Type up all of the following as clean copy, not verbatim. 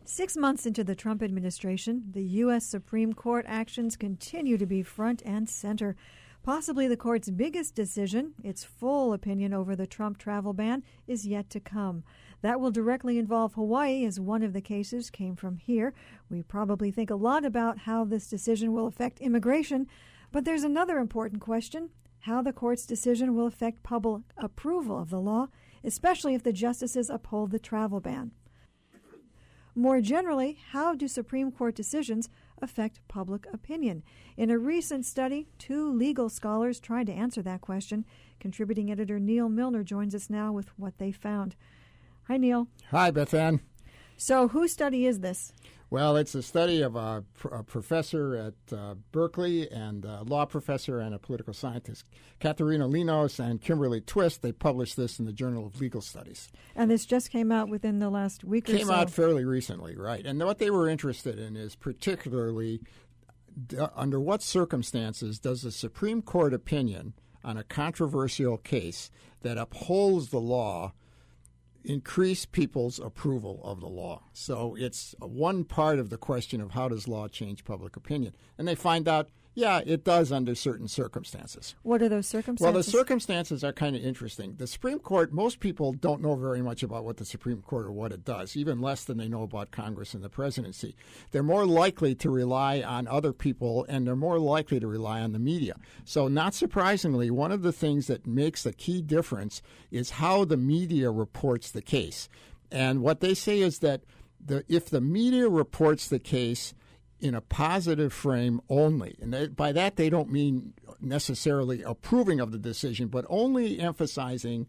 6 months into the Trump administration, the U.S. Supreme Court actions continue to be front and center. Possibly the court's biggest decision, its full opinion over the Trump travel ban, is yet to come. That will directly involve Hawaii, as one of the cases came from here. We probably think a lot about how this decision will affect immigration, but there's another important question: how the court's decision will affect public approval of the law, especially if the justices uphold the travel ban. More generally, how do Supreme Court decisions affect public opinion? In a recent study, 2 legal scholars tried to answer that question. Contributing editor Neil Milner joins us now with what they found. Hi, Neil. Hi, Beth Ann. So whose study is this? Well, it's a study of a professor at Berkeley and a law professor and a political scientist, Katharina Linos and Kimberly Twist. They published this in the Journal of Legal Studies. And this just came out within the last week or so? Came out fairly recently, right. And what they were interested in is particularly under what circumstances does a Supreme Court opinion on a controversial case that upholds the law increase people's approval of the law. So it's one part of the question of how does law change public opinion. And they find out, yeah, it does under certain circumstances. What are those circumstances? Well, the circumstances are kind of interesting. The Supreme Court, most people don't know very much about what the Supreme Court or what it does, even less than they know about Congress and the presidency. They're more likely to rely on other people, and they're more likely to rely on the media. So not surprisingly, one of the things that makes a key difference is how the media reports the case. And what they say is that if the media reports the case in a positive frame only, and by that they don't mean necessarily approving of the decision, but only emphasizing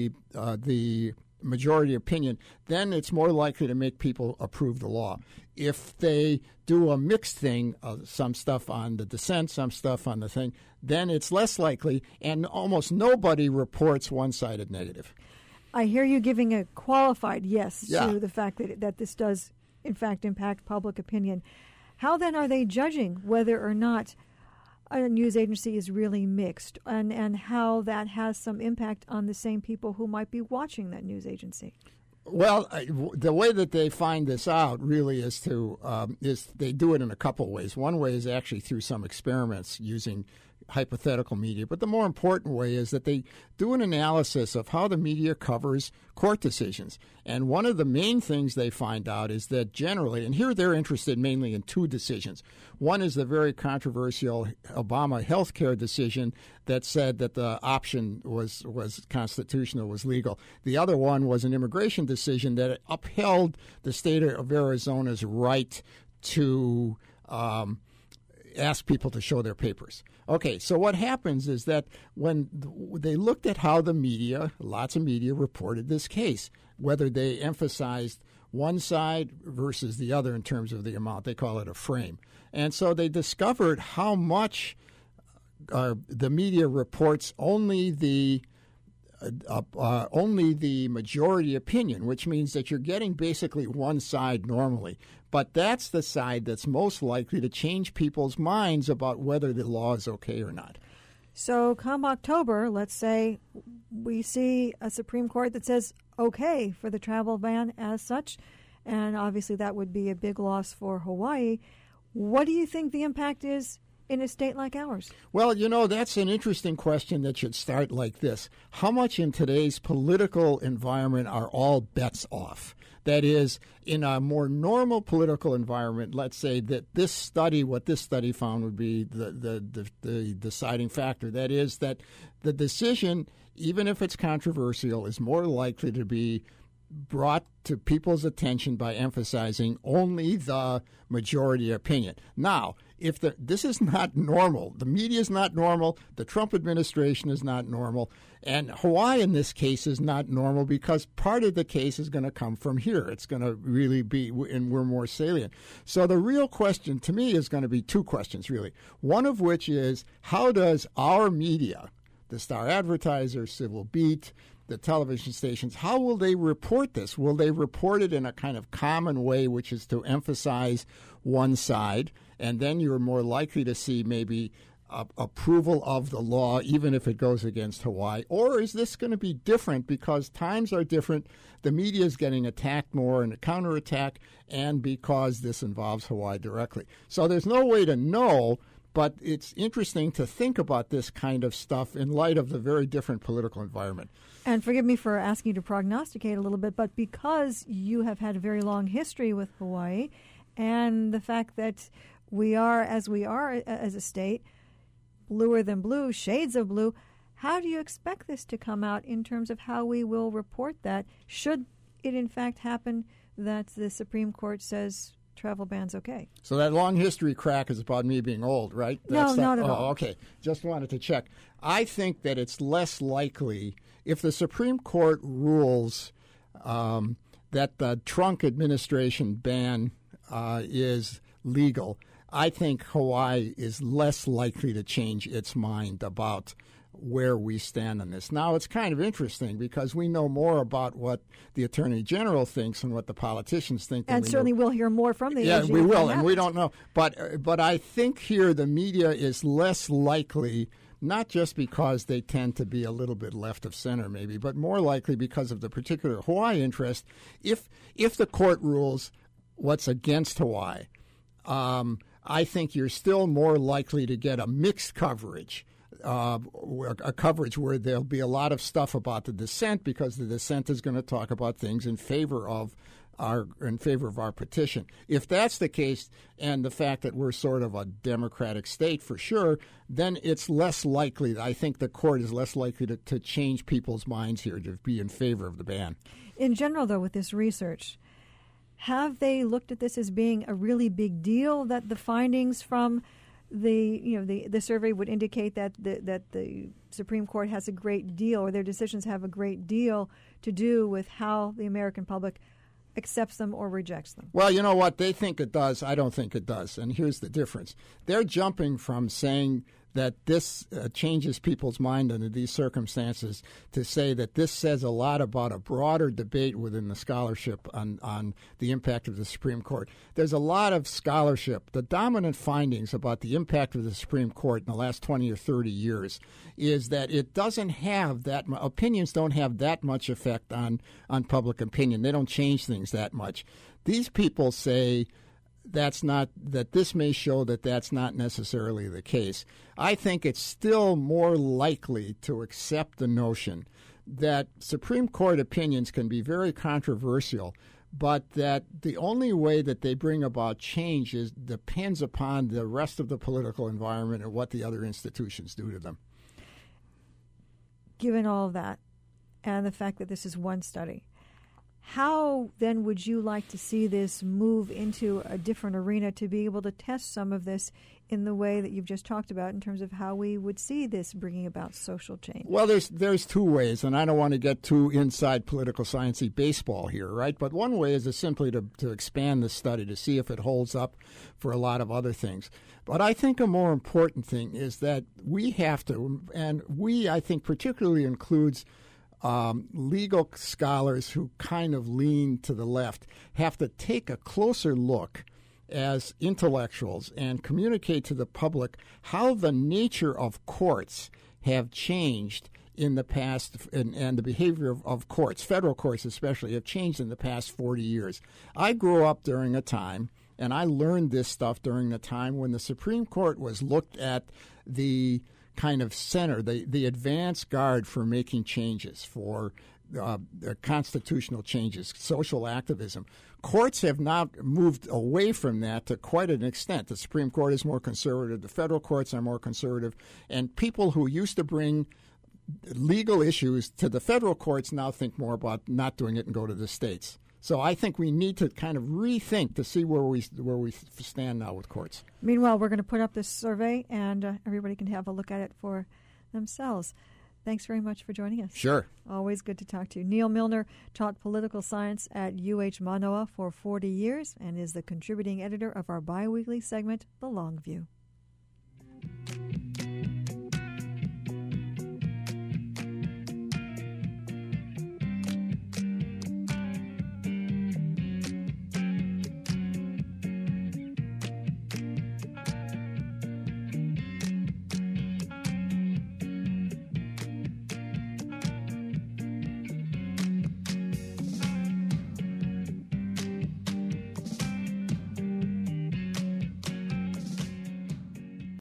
the majority opinion, then it's more likely to make people approve the law. If they do a mixed thing, some stuff on the dissent, some stuff on the thing, then it's less likely, and almost nobody reports one-sided negative. I hear you giving a qualified yes to the fact that this does, in fact, impact public opinion. How then are they judging whether or not a news agency is really mixed, and how that has some impact on the same people who might be watching that news agency? Well, the way that they find this out really is they do it in a couple ways. One way is actually through some experiments using hypothetical media, but the more important way is that they do an analysis of how the media covers court decisions. And one of the main things they find out is that generally, and here they're interested mainly in 2 decisions. One is the very controversial Obama health care decision that said that the option was constitutional, was legal. The other one was an immigration decision that upheld the state of Arizona's right to ask people to show their papers. Okay, so what happens is that when they looked at how the media, lots of media reported this case, whether they emphasized one side versus the other in terms of the amount, they call it a frame. And so they discovered how much the media reports only the majority opinion, which means that you're getting basically one side normally. But that's the side that's most likely to change people's minds about whether the law is okay or not. So come October, let's say we see a Supreme Court that says okay for the travel ban as such, and obviously that would be a big loss for Hawaii. What do you think the impact is in a state like ours? Well, that's an interesting question that should start like this. How much in today's political environment are all bets off? That is, in a more normal political environment, let's say that what this study found would be the deciding factor. That is that the decision, even if it's controversial, is more likely to be brought to people's attention by emphasizing only the majority opinion. Now, if this is not normal, the media is not normal, the Trump administration is not normal, and Hawaii in this case is not normal because part of the case is going to come from here. It's going to really be, and we're more salient. So the real question to me is going to be 2 questions, really. One of which is, how does our media, the Star Advertiser, Civil Beat, the television stations, how will they report this? Will they report it in a kind of common way, which is to emphasize one side, and then you're more likely to see maybe approval of the law, even if it goes against Hawaii? Or is this going to be different because times are different, the media is getting attacked more and a counterattack, and because this involves Hawaii directly? So there's no way to know, but it's interesting to think about this kind of stuff in light of the very different political environment. And forgive me for asking you to prognosticate a little bit, but because you have had a very long history with Hawaii and the fact that we are as we are as a state, bluer than blue, shades of blue, how do you expect this to come out in terms of how we will report that? Should it in fact happen that the Supreme Court says travel ban's okay? So that long history crack is about me being old, right? No, not at all. Oh, okay. Just wanted to check. I think that it's less likely if the Supreme Court rules that the Trump administration ban is legal. I think Hawaii is less likely to change its mind about where we stand on this. Now, it's kind of interesting because we know more about what the Attorney General thinks and what the politicians think. And certainly we'll hear more from the AG. Yeah, we will, and we don't know. But I think here the media is less likely, not just because they tend to be a little bit left of center maybe, but more likely because of the particular Hawaii interest. If the court rules what's against Hawaii, I think you're still more likely to get a mixed coverage, a coverage where there'll be a lot of stuff about the dissent because the dissent is going to talk about things in favor of our petition. If that's the case, and the fact that we're sort of a democratic state for sure, then it's less likely. I think the court is less likely to change people's minds here to be in favor of the ban. In general, though, with this research, have they looked at this as being a really big deal, that the findings from the survey would indicate that the Supreme Court has a great deal, or their decisions have a great deal to do with how the American public accepts them or rejects them? Well, you know what? They think it does. I don't think it does. And here's the difference. They're jumping from saying that this changes people's mind under these circumstances to say that this says a lot about a broader debate within the scholarship on the impact of the Supreme Court. There's a lot of scholarship. The dominant findings about the impact of the Supreme Court in the last 20 or 30 years is that it doesn't have that opinions don't have that much effect on public opinion. They don't change things that much. These people say that this may show that that's not necessarily the case. I think it's still more likely to accept the notion that Supreme Court opinions can be very controversial, but that the only way that they bring about change depends upon the rest of the political environment and what the other institutions do to them. Given all of that and the fact that this is one study, how then would you like to see this move into a different arena to be able to test some of this in the way that you've just talked about in terms of how we would see this bringing about social change? Well, there's two ways, and I don't want to get too inside political science-y baseball here, right? But one way is simply to expand the study to see if it holds up for a lot of other things. But I think a more important thing is that we have to, and we, I think, particularly includes legal scholars who kind of lean to the left, have to take a closer look as intellectuals and communicate to the public how the nature of courts have changed in the past, and the behavior of courts, federal courts especially, have changed in the past 40 years. I grew up during a time, and I learned this stuff during the time when the Supreme Court was looked at the kind of center, the advance guard for making changes, for constitutional changes, social activism. Courts have now moved away from that to quite an extent. The Supreme Court is more conservative. The federal courts are more conservative. And people who used to bring legal issues to the federal courts now think more about not doing it and go to the states. So I think we need to kind of rethink to see where we stand now with courts. Meanwhile, we're going to put up this survey, and everybody can have a look at it for themselves. Thanks very much for joining us. Sure. Always good to talk to you. Neil Milner taught political science at UH Manoa for 40 years and is the contributing editor of our biweekly segment, The Long View.